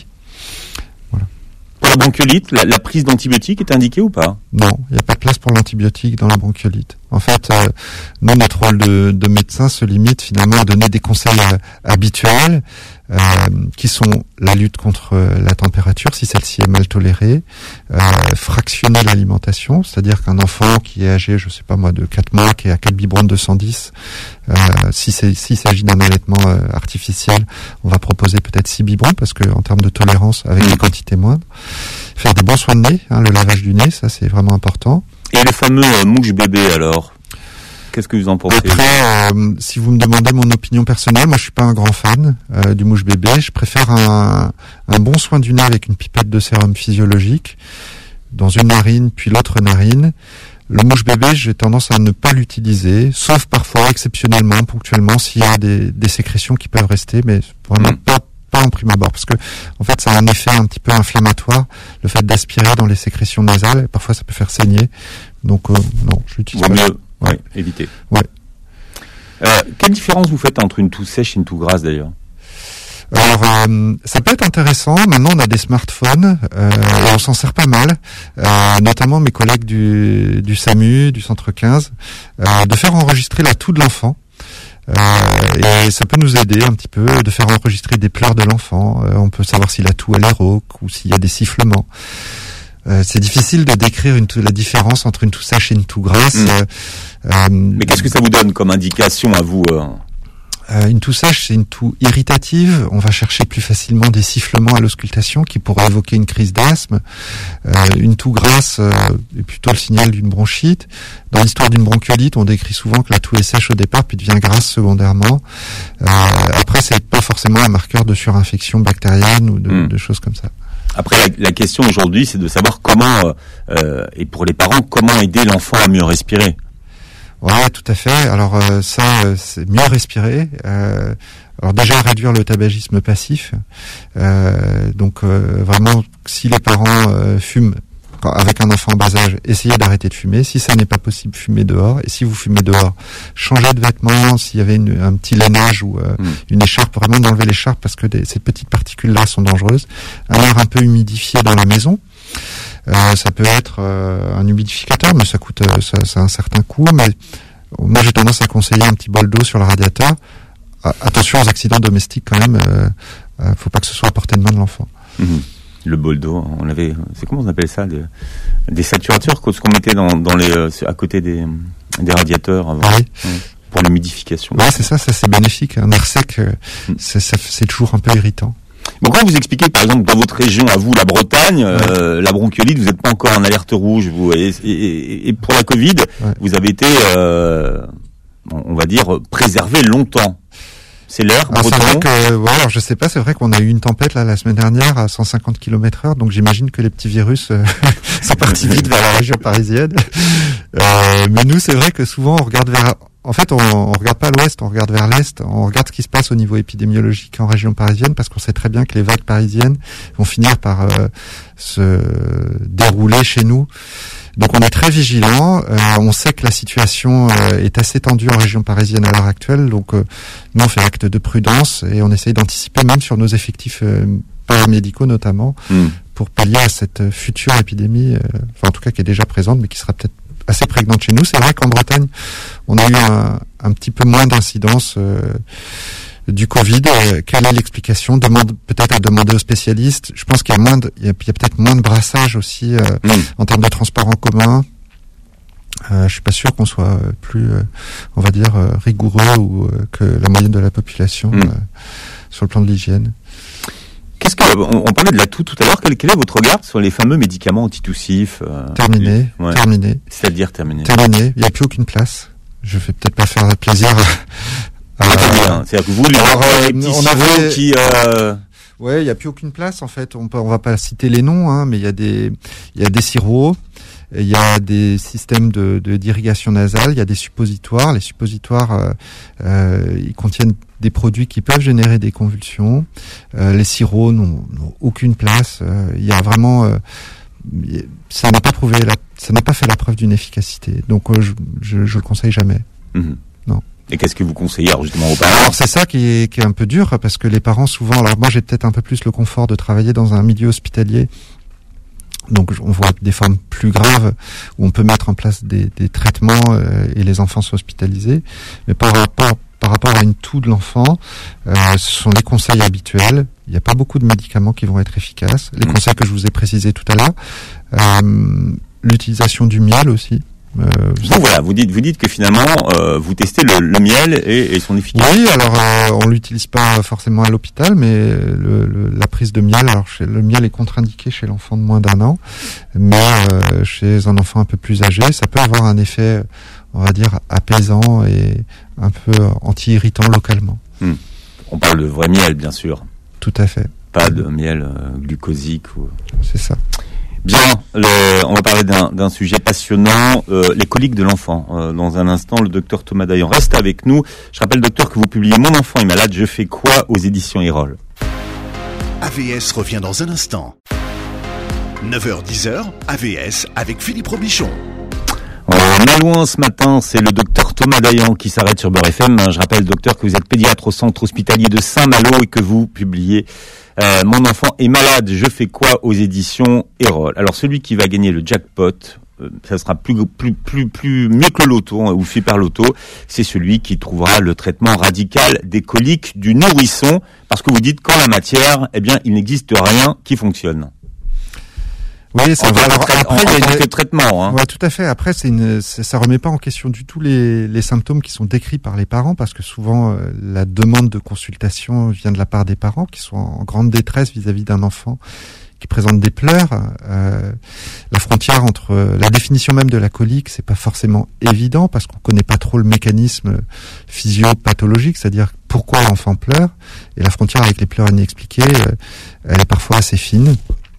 Pour la bronchiolite, la, la prise d'antibiotiques est indiquée ou pas? Non, il n'y a pas de place pour l'antibiotique dans la bronchiolite. En fait, euh, nous, notre rôle de, de médecin se limite finalement à donner des conseils euh, habituels, euh, qui sont la lutte contre euh, la température, si celle-ci est mal tolérée, euh, fractionner l'alimentation, c'est-à-dire qu'un enfant qui est âgé, je sais pas moi, de quatre mois, qui est à quatre biberons de deux cent dix, euh, si c'est, s'il s'agit d'un allaitement euh, artificiel, on va proposer peut-être six biberons, parce que en termes de tolérance, avec mmh. des quantités moindres. Faire des bons soins de nez, hein, le lavage du nez, ça c'est vraiment important. Et le fameux euh, mouche bébé alors, qu'est-ce que vous en pensez? Après, euh, si vous me demandez mon opinion personnelle, moi je suis pas un grand fan euh, du mouche bébé. Je préfère un, un bon soin du nez avec une pipette de sérum physiologique dans une narine puis l'autre narine. Le mouche bébé, j'ai tendance à ne pas l'utiliser, sauf parfois, exceptionnellement, ponctuellement, s'il y a des, des sécrétions qui peuvent rester, mais vraiment mmh. pas pas en prime abord, parce que en fait ça a un effet un petit peu inflammatoire, le fait d'aspirer dans les sécrétions nasales, et parfois ça peut faire saigner, donc euh, non, je l'utilise pas. Vaut mieux ouais. Ouais, éviter. Ouais. Euh, quelle différence vous faites entre une toux sèche et une toux grasse d'ailleurs? Alors, euh, ça peut être intéressant. Maintenant, on a des smartphones, euh, et on s'en sert pas mal, euh, notamment mes collègues du, du SAMU, du Centre quinze, euh, de faire enregistrer la toux de l'enfant. Euh, et ça peut nous aider un petit peu de faire enregistrer des pleurs de l'enfant. Euh, on peut savoir si la toux elle est rauque ou s'il y a des sifflements. Euh, c'est difficile de décrire une toux, la différence entre une toux sèche et une toux grasse. Mmh. Euh, Mais qu'est-ce que ça vous donne comme indication à vous euh... Euh, une toux sèche, c'est une toux irritative. On va chercher plus facilement des sifflements à l'auscultation qui pourraient évoquer une crise d'asthme. Euh, une toux grasse euh, est plutôt le signal d'une bronchite. Dans l'histoire d'une bronchiolite, on décrit souvent que la toux est sèche au départ puis devient grasse secondairement. Euh, après, c'est pas forcément un marqueur de surinfection bactérienne ou de, mmh. de choses comme ça. Après, la, la question aujourd'hui, c'est de savoir comment, euh, et pour les parents, comment aider l'enfant à mieux respirer. Ouais, tout à fait. Alors euh, ça, euh, c'est mieux respirer. Euh, alors déjà réduire le tabagisme passif. Euh, donc euh, vraiment, si les parents euh, fument avec un enfant en bas âge, essayez d'arrêter de fumer. Si ça n'est pas possible, fumez dehors. Et si vous fumez dehors, changez de vêtements. S'il y avait une, un petit lainage ou euh, mmh. une écharpe, vraiment d'enlever l'écharpe parce que des, ces petites particules-là sont dangereuses. Un air un peu humidifié dans la maison. Euh, ça peut être euh, un humidificateur, mais ça coûte euh, ça, ça a un certain coût. Mais moi, j'ai tendance à conseiller un petit bol d'eau sur le radiateur. Ah, attention aux accidents domestiques quand même. Euh, euh, faut pas que ce soit à portée de main de l'enfant. Mmh. Le bol d'eau, on avait, c'est comment on appelle ça, des, des saturateurs, ce qu'on mettait dans, dans les, à côté des, des radiateurs avant, oui. ouais, pour l'humidification. Ouais, c'est ça, ça c'est bénéfique. Un air sec, mmh. c'est, ça, c'est toujours un peu irritant. Bon, quand vous expliquez, par exemple, dans votre région, à vous, la Bretagne, ouais. euh, la bronchiolite, vous n'êtes pas encore en alerte rouge, vous, et, et, et pour la Covid, ouais. vous avez été, euh, on va dire, préservé longtemps. C'est l'heure. Alors, c'est vrai que, ouais, alors je sais pas, c'est vrai qu'on a eu une tempête là la semaine dernière à cent cinquante kilomètres heure, donc j'imagine que les petits virus euh, sont partis vite vers la région parisienne. Euh, mais nous, c'est vrai que souvent on regarde vers. En fait, on, on regarde pas à l'ouest, on regarde vers l'est. On regarde ce qui se passe au niveau épidémiologique en région parisienne, parce qu'on sait très bien que les vagues parisiennes vont finir par euh, se dérouler chez nous. Donc on est très vigilant. Euh, on sait que la situation euh, est assez tendue en région parisienne à l'heure actuelle. Donc euh, nous on fait acte de prudence et on essaye d'anticiper même sur nos effectifs euh, paramédicaux notamment mmh. pour pallier à cette future épidémie, euh, enfin en tout cas qui est déjà présente, mais qui sera peut-être assez prégnante chez nous. C'est vrai qu'en Bretagne, on a eu un, un petit peu moins d'incidence euh, du Covid. Euh, quelle est l'explication? Demande peut-être à demander aux spécialistes. Je pense qu'il y a moins, de, il y a, il y a peut-être moins de brassage aussi euh, mmh. en termes de transport en commun. Euh, je suis pas sûr qu'on soit plus, euh, on va dire, euh, rigoureux ou euh, que la moyenne de la population mmh. euh, sur le plan de l'hygiène. Qu'est-ce que on, on parlait de la toux tout à l'heure. Quel, quel est votre regard sur les fameux médicaments antitoussifs euh, Terminé, ouais. terminé. C'est-à-dire terminé. Terminé. Il n'y a plus aucune place. Je vais peut-être pas faire plaisir à. à euh, c'est-à-dire que vous, les, alors, euh, les petits on avait qui. Euh... Ouais, il n'y a plus aucune place en fait. On peut, on va pas citer les noms, hein, mais il y a des, il y a des sirops. Il y a des systèmes de, de d'irrigation nasale, il y a des suppositoires. Les suppositoires, euh, euh, ils contiennent des produits qui peuvent générer des convulsions. Euh, les sirops n'ont, n'ont aucune place. Euh, il y a vraiment, euh, ça n'a pas prouvé, la, ça n'a pas fait la preuve d'une efficacité. Donc, euh, je, je, je le conseille jamais. Mmh. Non. Et qu'est-ce que vous conseillez alors justement aux parents? Alors c'est ça qui est, qui est un peu dur parce que les parents souvent. Alors moi j'ai peut-être un peu plus le confort de travailler dans un milieu hospitalier. Donc on voit des formes plus graves où on peut mettre en place des, des traitements euh, et les enfants sont hospitalisés. Mais par rapport par rapport à une toux de l'enfant, euh, ce sont les conseils habituels. Il n'y a pas beaucoup de médicaments qui vont être efficaces. Les mmh. conseils que je vous ai précisés tout à l'heure. Euh, l'utilisation du miel aussi. Euh, bon, voilà, vous dites, vous dites que finalement, euh, vous testez le, le miel et, et son efficacité. Oui, alors euh, on l'utilise pas forcément à l'hôpital, mais le, le, la prise de miel, alors chez, le miel est contre-indiqué chez l'enfant de moins d'un an, mais euh, chez un enfant un peu plus âgé, ça peut avoir un effet, on va dire, apaisant et un peu anti-irritant localement. Hmm. On parle de vrai miel, bien sûr. Tout à fait. Pas de miel euh, glucosique ou. C'est ça. Bien, le, on va parler d'un, d'un sujet passionnant, euh, les coliques de l'enfant. Euh, dans un instant, le docteur Thomas Dayan reste avec nous. Je rappelle, docteur, que vous publiez Mon enfant est malade, je fais quoi aux éditions Erol. A V S revient dans un instant. neuf heures dix, A V S avec Philippe Robichon. On est loin ce matin, c'est le docteur Thomas Dayan qui s'arrête sur Beurre F M. Je rappelle, docteur, que vous êtes pédiatre au centre hospitalier de Saint-Malo et que vous publiez euh, Mon enfant est malade, je fais quoi aux éditions Erol. Alors celui qui va gagner le jackpot, euh, ça sera plus plus plus plus mieux que le loto hein, ou super loto, c'est celui qui trouvera le traitement radical des coliques du nourrisson, parce que vous dites qu'en la matière, eh bien, il n'existe rien qui fonctionne. Oui, ça va. Alors, après, après, en, il y a en tant une... que traitement. Hein. Ouais, tout à fait. Après, c'est une, c'est, ça remet pas en question du tout les, les symptômes qui sont décrits par les parents, parce que souvent euh, la demande de consultation vient de la part des parents qui sont en grande détresse vis-à-vis d'un enfant qui présente des pleurs. Euh, la frontière entre euh, la définition même de la colique, c'est pas forcément évident parce qu'on connaît pas trop le mécanisme physio-pathologique, c'est-à-dire pourquoi l'enfant pleure. Et la frontière avec les pleurs inexpliqués, euh, elle est parfois assez fine.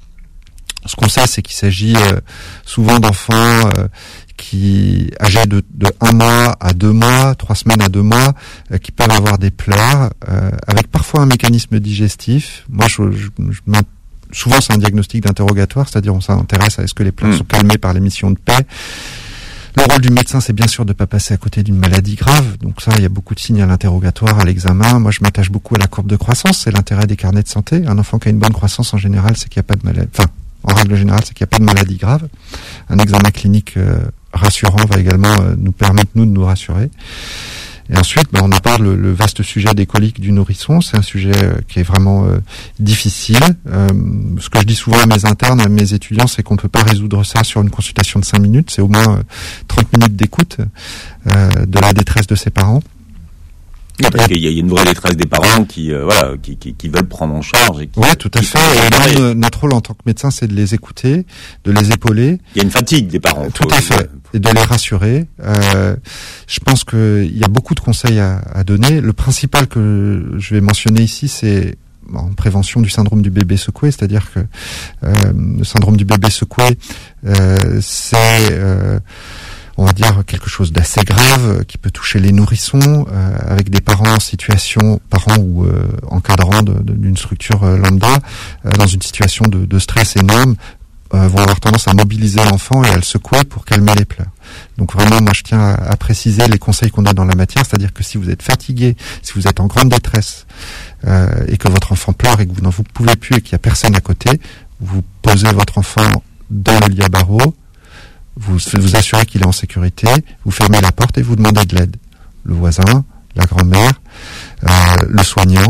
Ce qu'on sait, c'est qu'il s'agit euh, souvent d'enfants euh, qui âgés de, de un mois à deux mois, trois semaines à deux mois, euh, qui peuvent avoir des pleurs, euh, avec parfois un mécanisme digestif. Moi, je, je, je souvent c'est un diagnostic d'interrogatoire, c'est-à-dire on s'intéresse à est-ce que les pleurs mmh. sont calmés par l'émission de paix. Le rôle du médecin, c'est bien sûr de ne pas passer à côté d'une maladie grave. Donc ça, il y a beaucoup de signes à l'interrogatoire, à l'examen. Moi, je m'attache beaucoup à la courbe de croissance. C'est l'intérêt des carnets de santé. Un enfant qui a une bonne croissance, en général, c'est qu'il n'y a pas de maladie. Enfin, en règle générale, c'est qu'il n'y a pas de maladie grave. Un examen clinique euh, rassurant va également euh, nous permettre, nous, de nous rassurer. Et ensuite, ben, on aborde le, le vaste sujet des coliques du nourrisson. C'est un sujet euh, qui est vraiment euh, difficile. Euh, ce que je dis souvent à mes internes, à mes étudiants, c'est qu'on ne peut pas résoudre ça sur une consultation de cinq minutes. C'est au moins euh, trente minutes d'écoute euh, de la détresse de ses parents. Oui, parce qu'il y a une vraie détresse des parents qui, euh, voilà, qui, qui, qui veulent prendre en charge. Et qui, ouais, tout à fait. Et nous, notre rôle en tant que médecin, c'est de les écouter, de les épauler. Il y a une fatigue des parents. Tout à fait. Et de les rassurer. Euh, je pense qu'il y a beaucoup de conseils à, à donner. Le principal que je vais mentionner ici, c'est en prévention du syndrome du bébé secoué, c'est-à-dire que euh, le syndrome du bébé secoué, euh, c'est euh, on va dire quelque chose d'assez grave qui peut toucher les nourrissons euh, avec des parents en situation, parents ou euh, encadrants de, de, d'une structure euh, lambda, euh, dans une situation de, de stress énorme, euh, vont avoir tendance à mobiliser l'enfant et à le secouer pour calmer les pleurs. Donc vraiment, moi je tiens à, à préciser les conseils qu'on a dans la matière, c'est-à-dire que si vous êtes fatigué, si vous êtes en grande détresse euh, et que votre enfant pleure et que vous n'en vous pouvez plus et qu'il n'y a personne à côté, vous posez votre enfant dans le lit à barreaux, vous vous assurez qu'il est en sécurité, vous fermez la porte et vous demandez de l'aide. Le voisin, la grand-mère, euh, le soignant.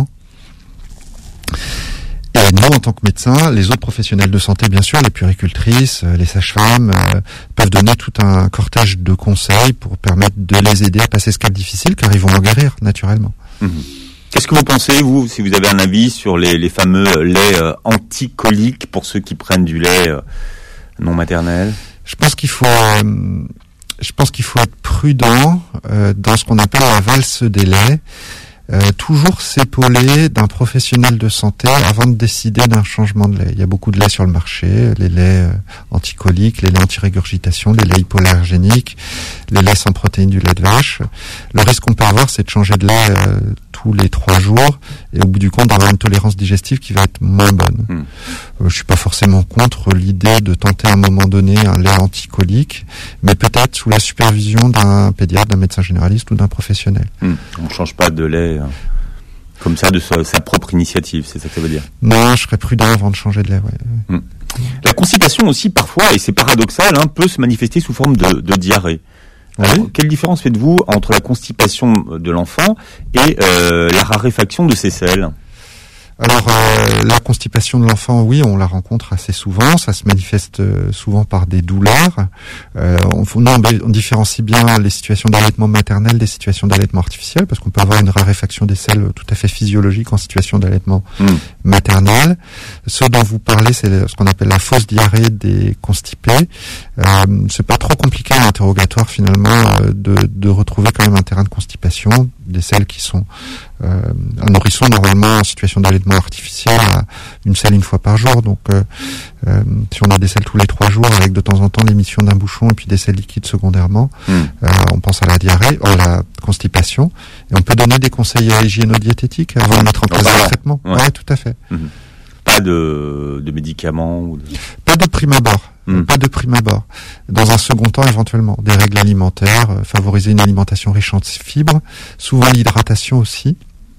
Et nous, en tant que médecins, les autres professionnels de santé, bien sûr, les puéricultrices, les sages-femmes, euh, peuvent donner tout un cortège de conseils pour permettre de les aider à passer ce cap difficile, car ils vont en guérir, naturellement. Mmh. Qu'est-ce que vous pensez, vous, si vous avez un avis sur les, les fameux laits euh, anticoliques pour ceux qui prennent du lait euh, non maternel ? Je pense qu'il faut, euh, je pense qu'il faut être prudent euh, dans ce qu'on appelle la valse des laits. Euh, toujours s'épauler d'un professionnel de santé avant de décider d'un changement de lait. Il y a beaucoup de laits sur le marché, les laits euh, anticoliques, les laits anti-régurgitation, les laits hypoallergéniques, les laits sans protéines du lait de vache. Le risque qu'on peut avoir, c'est de changer de lait euh, tous les trois jours et au bout du compte d'avoir une tolérance digestive qui va être moins bonne. Mmh. Euh, je suis pas forcément contre l'idée de tenter à un moment donné un lait anticolique, mais peut-être sous la supervision d'un pédiatre, d'un médecin généraliste ou d'un professionnel. Mmh. On ne change pas de lait comme ça de sa, sa propre initiative, c'est ça que ça veut dire? Non, je serais prudent avant de changer de lait, ouais. Mmh. La constipation aussi, parfois, et c'est paradoxal, hein, peut se manifester sous forme de, de diarrhée. Alors, oui. Quelle différence faites-vous entre la constipation de l'enfant et euh, la raréfaction de ses selles ? Alors, euh, la constipation de l'enfant, oui, on la rencontre assez souvent. Ça se manifeste euh, souvent par des douleurs. Euh, on, non, on différencie bien les situations d'allaitement maternel des situations d'allaitement artificiel, parce qu'on peut avoir une raréfaction des selles tout à fait physiologique en situation d'allaitement mmh. maternel. Ce dont vous parlez, c'est ce qu'on appelle la fausse diarrhée des constipés. Euh, c'est pas trop compliqué à l'interrogatoire, finalement, euh, de, de retrouver quand même un terrain de constipation, des selles qui sont Euh, un nourrisson normalement en situation d'allaitement artificiel a une selle une fois par jour, donc euh, euh, si on a des selles tous les trois jours avec de temps en temps l'émission d'un bouchon et puis des selles liquides secondairement, mmh. euh, on pense à la diarrhée, à la constipation, et on peut donner des conseils hygiéno-diététiques avant de mettre en place un traitement. Ouais. ouais, tout à fait. Mmh. Pas de, de médicaments ou de... Pas de prime abord. Mmh. Pas de prime abord. Dans un second temps, éventuellement, des règles alimentaires, euh, favoriser une alimentation riche en fibres, souvent l'hydratation aussi.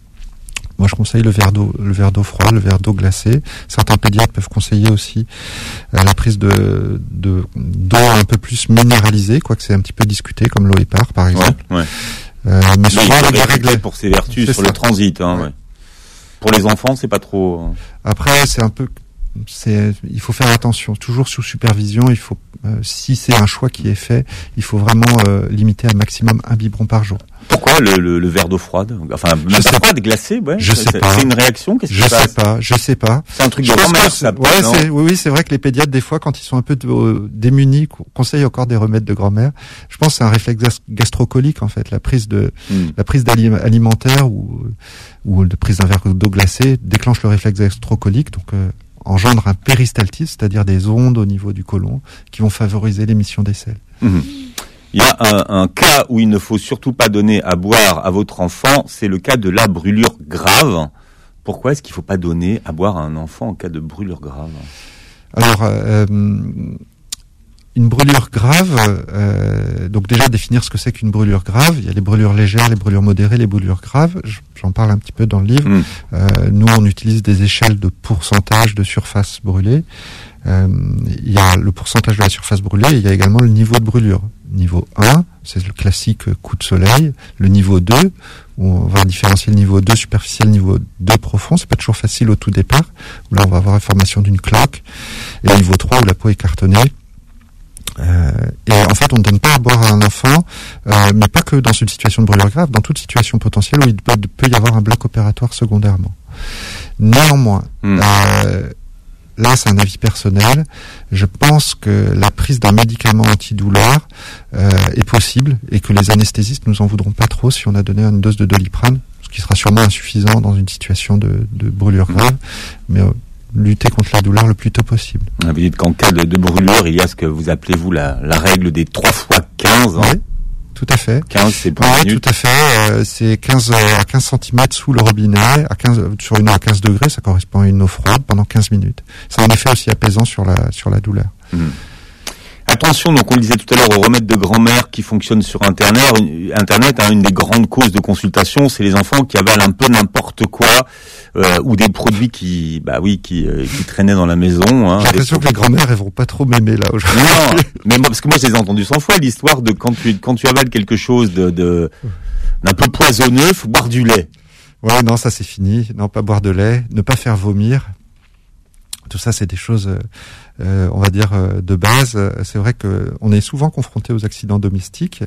Moi, je conseille le verre d'eau, le verre d'eau froid, le verre d'eau glacée. Certains pédiatres peuvent conseiller aussi euh, la prise de, de d'eau un peu plus minéralisée, quoique c'est un petit peu discuté, comme l'eau épar, par exemple. Ouais, ouais. Euh, mais souvent, il faut régler pour ses vertus c'est sur ça. Le transit. Hein, ouais. Ouais. Pour les enfants, c'est pas trop. Après, c'est un peu c'est, il faut faire attention, toujours sous supervision. Il faut, euh, si c'est un choix qui est fait, il faut vraiment euh, limiter à maximum un biberon par jour. Pourquoi le, le, le verre d'eau froide? Enfin, même pas froide, glacée, ouais. Je c'est, sais pas. C'est une réaction? Qu'est-ce qui je se passe? sais pas, je sais pas. C'est un truc je de grand-mère, ça. Ouais, non c'est, oui, oui, c'est vrai que les pédiatres, des fois, quand ils sont un peu euh, démunis, conseillent encore des remèdes de grand-mère. Je pense que c'est un réflexe gastrocolique, en fait, la prise de, mm. la prise d'alimentaire ou, ou de prise d'un verre d'eau glacée déclenche le réflexe gastrocolique, donc, euh, engendre un péristaltisme, c'est-à-dire des ondes au niveau du côlon qui vont favoriser l'émission des selles. Mmh. Il y a un, un cas où il ne faut surtout pas donner à boire à votre enfant, c'est le cas de la brûlure grave. Pourquoi est-ce qu'il ne faut pas donner à boire à un enfant en cas de brûlure grave? Alors, euh, une brûlure grave, euh, donc déjà définir ce que c'est qu'une brûlure grave. Il y a les brûlures légères, les brûlures modérées, les brûlures graves. J'en parle un petit peu dans le livre. Mmh. Euh, nous, on utilise des échelles de pourcentage de surface brûlée. Euh, il y a le pourcentage de la surface brûlée et il y a également le niveau de brûlure. Niveau un, c'est le classique coup de soleil. Le niveau deux, où on va différencier le niveau deux superficiel, niveau deux profond. C'est pas toujours facile au tout départ. Où là, on va avoir la formation d'une cloque. Et le niveau trois, où la peau est cartonnée. Euh, et en fait, on ne donne pas à boire à un enfant, euh, mais pas que dans une situation de brûlure grave, dans toute situation potentielle où il peut, peut y avoir un bloc opératoire secondairement. Néanmoins, mmh. euh, là c'est un avis personnel, je pense que la prise d'un médicament antidouleur euh, est possible et que les anesthésistes nous en voudront pas trop si on a donné une dose de Doliprane, ce qui sera sûrement insuffisant dans une situation de, de brûlure grave, mmh. mais euh, lutter contre la douleur le plus tôt possible. Vous dites qu'en cas de, de brûlure, il y a ce que vous appelez, vous, la, la règle des trois fois quinze. Hein. Oui, tout à fait. quinze, c'est pour Oui, minute. tout à fait. Euh, c'est quinze à quinze centimètres sous le robinet, à quinze, sur une eau à quinze degrés, ça correspond à une eau froide pendant quinze minutes. C'est un effet aussi apaisant sur la, sur la douleur. Mmh. Attention, donc on le disait tout à l'heure, aux remèdes de grand-mère qui fonctionnent sur Internet. Internet, hein, une des grandes causes de consultation, c'est les enfants qui avalent un peu n'importe quoi, euh, ou des produits qui, bah oui, qui, euh, qui traînaient dans la maison. Hein, J'ai l'impression que les grand-mères, elles vont pas trop m'aimer là aujourd'hui. Non, mais moi, parce que moi, je les ai entendus cent fois, l'histoire de quand tu quand tu avales quelque chose de, de d'un peu poisonneux, faut boire du lait. Ouais, non, ça c'est fini. Non, pas boire de lait, ne pas faire vomir. Tout ça, c'est des choses, euh, on va dire, euh, de base. C'est vrai que on est souvent confronté aux accidents domestiques.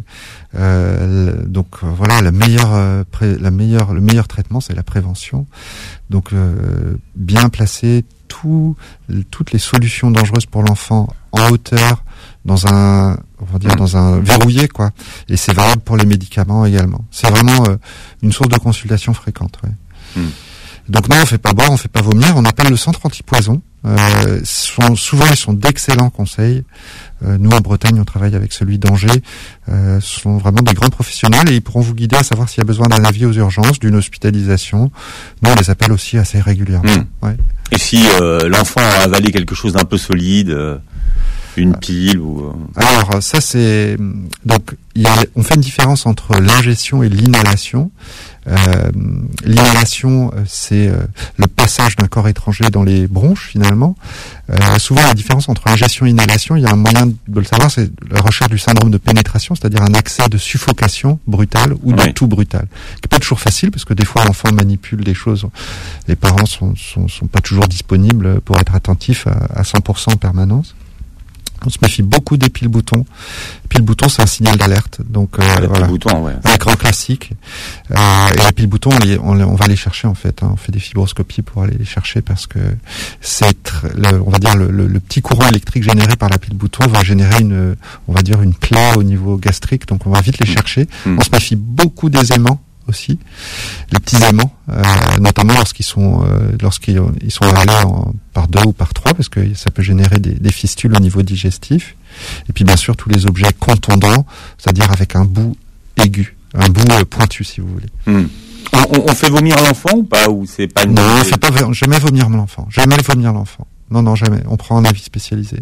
Euh, donc euh, voilà, la meilleure, euh, pré- la meilleure, le meilleur traitement, c'est la prévention. Donc euh, bien placer tout, toutes les solutions dangereuses pour l'enfant en hauteur, dans un, on va dire, dans un verrouillé, quoi. Et c'est valable pour les médicaments également. C'est vraiment euh, une source de consultation fréquente. Ouais. Mmh. Donc non, on fait pas boire, on fait pas vomir. On appelle le centre antipoison. Euh, sont, souvent, ils sont d'excellents conseils. Euh, nous, en Bretagne, on travaille avec celui d'Angers. Euh, ce sont vraiment des grands professionnels et ils pourront vous guider à savoir s'il y a besoin d'un avis aux urgences, d'une hospitalisation. Nous, on les appelle aussi assez régulièrement. Mmh. Ouais. Et si euh, l'enfant a avalé quelque chose d'un peu solide, euh, une pile ou... Alors, ça c'est... Donc, il y a, on fait une différence entre l'ingestion et l'inhalation. Euh, l'inhalation, c'est euh, le passage d'un corps étranger dans les bronches, finalement. Euh, souvent, la différence entre ingestion et inhalation, il y a un moyen de le savoir, c'est la recherche du syndrome de pénétration, c'est-à-dire un accès de suffocation brutale ou de oui. tout brutal. Qui n'est pas toujours facile, parce que des fois, l'enfant manipule des choses. Les parents sont, sont, sont pas toujours disponibles pour être attentifs à, à cent pour cent en permanence. On se méfie beaucoup des piles-boutons. Pile-bouton, c'est un signal d'alerte. Donc, euh, les voilà. Piles-boutons, ouais. Un grand classique. Euh, et les piles-boutons, on, les, on, on va les chercher, en fait. Hein. On fait des fibroscopies pour aller les chercher parce que c'est, tr- le, on va dire, le, le, le petit courant électrique généré par la pile-bouton va générer une, on va dire, une plaie au niveau gastrique. Donc, on va vite les chercher. Mmh. On se méfie beaucoup des aimants aussi, les petits aimants, euh, notamment lorsqu'ils sont euh, lorsqu'ils ils sont avalés en, par deux ou par trois, parce que ça peut générer des, des fistules au niveau digestif. Et puis bien sûr tous les objets contondants, c'est-à-dire avec un bout aigu, un bout euh, pointu si vous voulez. Mmh. On, on fait vomir l'enfant ou pas, ou c'est pas une... Non, on fait pas jamais vomir l'enfant, jamais vomir l'enfant. Non, non, jamais. On prend un avis spécialisé.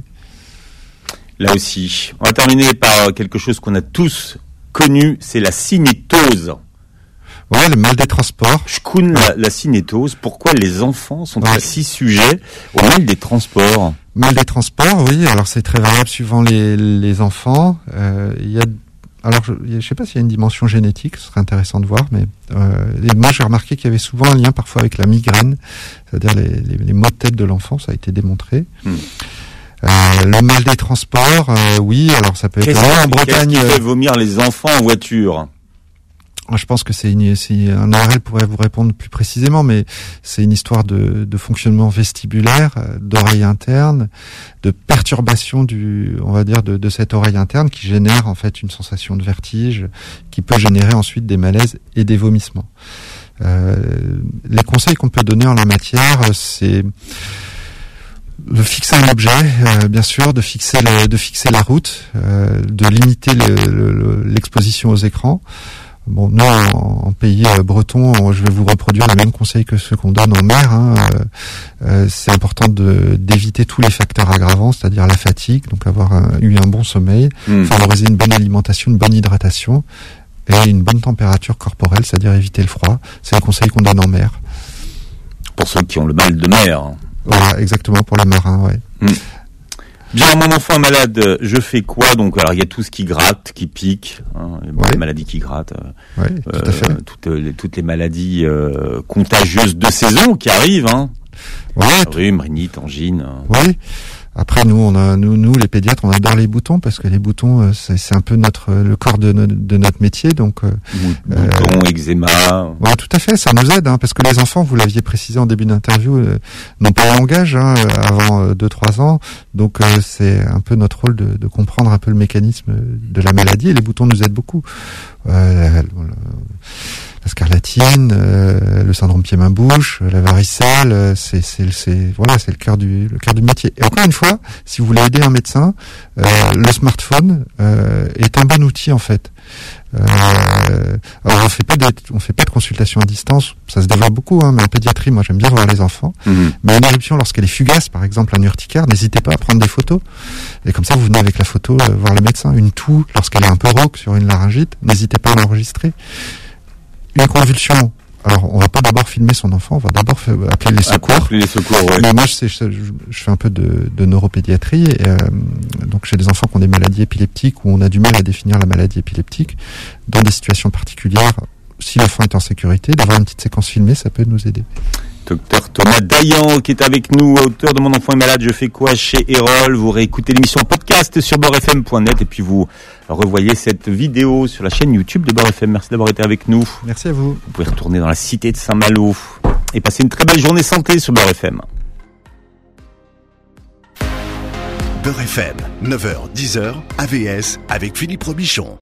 Là aussi, on va terminer par quelque chose qu'on a tous connu, c'est la cinétose. Ouais, le mal des transports. Je connais la, la cinétose. Pourquoi les enfants sont ouais. si sujets au mal des transports? Mal des transports, oui. Alors c'est très variable suivant les, les enfants. Euh, il y a alors je, je sais pas s'il y a une dimension génétique, ce serait intéressant de voir, mais euh, et moi j'ai remarqué qu'il y avait souvent un lien parfois avec la migraine, c'est-à-dire les, les, les maux de tête de l'enfant, ça a été démontré. Mmh. Euh, le mal des transports, euh, oui, alors ça peut être qu'est-ce en qui, Bretagne. Qu'est-ce qui fait vomir les enfants en voiture? Je pense que c'est une, c'est un O R L pourrait vous répondre plus précisément, mais c'est une histoire de, de fonctionnement vestibulaire, d'oreille interne, de perturbation du, on va dire, de, de cette oreille interne qui génère en fait une sensation de vertige, qui peut générer ensuite des malaises et des vomissements. Euh, les conseils qu'on peut donner en la matière, c'est de fixer un objet, euh, bien sûr, de fixer le, de fixer la route, euh, de limiter le, le, l'exposition aux écrans. Bon, nous, en, en pays euh, breton, je vais vous reproduire les mêmes conseils que ceux qu'on donne en mer. Hein. Euh, euh, c'est important de, d'éviter tous les facteurs aggravants, c'est-à-dire la fatigue, donc avoir un, eu un bon sommeil, mmh. favoriser une bonne alimentation, une bonne hydratation et une bonne température corporelle, c'est-à-dire éviter le froid. C'est un conseil qu'on donne en mer. Pour ceux qui ont le mal de mer. Voilà, exactement, pour les marins, ouais. Mmh. Bien, mon enfant est malade, je fais quoi? Donc, alors, il y a tout ce qui gratte, qui pique, hein, les ouais. maladies qui grattent, euh, ouais, tout à fait. Euh, toutes, les, toutes les maladies euh, contagieuses de saison qui arrivent, hein. Ouais, rhume, rhinite, angine. Oui. Après, nous, on a, nous, nous, les pédiatres, on adore les boutons parce que les boutons, c'est, c'est un peu notre, le corps de, no, de notre métier, donc. Euh, boutons, euh, eczéma. Ouais, tout à fait, ça nous aide, hein, parce que les enfants, vous l'aviez précisé en début d'interview, euh, n'ont pas de langage hein, avant euh, deux trois ans, donc euh, c'est un peu notre rôle de, de comprendre un peu le mécanisme de la maladie. Et les boutons nous aident beaucoup. Euh, la, la scarlatine, euh, le syndrome pied-main-bouche, la varicelle, euh, c'est, c'est, c'est, voilà, c'est le cœur du, le cœur du métier. Et encore une fois, si vous voulez aider un médecin, euh, le smartphone euh, est un bon outil en fait. Euh, alors on fait pas de, on fait pas de consultation à distance, ça se développe beaucoup, hein, mais en pédiatrie, moi j'aime bien voir les enfants. Mmh. Mais une éruption lorsqu'elle est fugace, par exemple un urticaire, n'hésitez pas à prendre des photos. Et comme ça, vous venez avec la photo euh, voir le médecin. Une toux lorsqu'elle est un peu rauque sur une laryngite, n'hésitez pas à l'enregistrer. Une convulsion. Alors, on va pas d'abord filmer son enfant, on va d'abord faire, appeler les secours. Appeler les secours, ouais. Mais moi, je, sais, je, je fais un peu de, de neuropédiatrie, et euh, donc j'ai des enfants qui ont des maladies épileptiques où on a du mal à définir la maladie épileptique. Dans des situations particulières, si l'enfant est en sécurité, d'avoir une petite séquence filmée, ça peut nous aider. Docteur Thomas Dayan qui est avec nous, auteur de Mon enfant est malade, je fais quoi chez Erol. Vous réécoutez l'émission podcast sur beurre f m point net et puis vous revoyez cette vidéo sur la chaîne YouTube de Beurre F M. Merci d'avoir été avec nous. Merci à vous. Vous pouvez retourner dans la cité de Saint-Malo et passer une très belle journée santé sur Beurre F M. Beurre F M, neuf heures dix heures, A V S avec Philippe Robichon.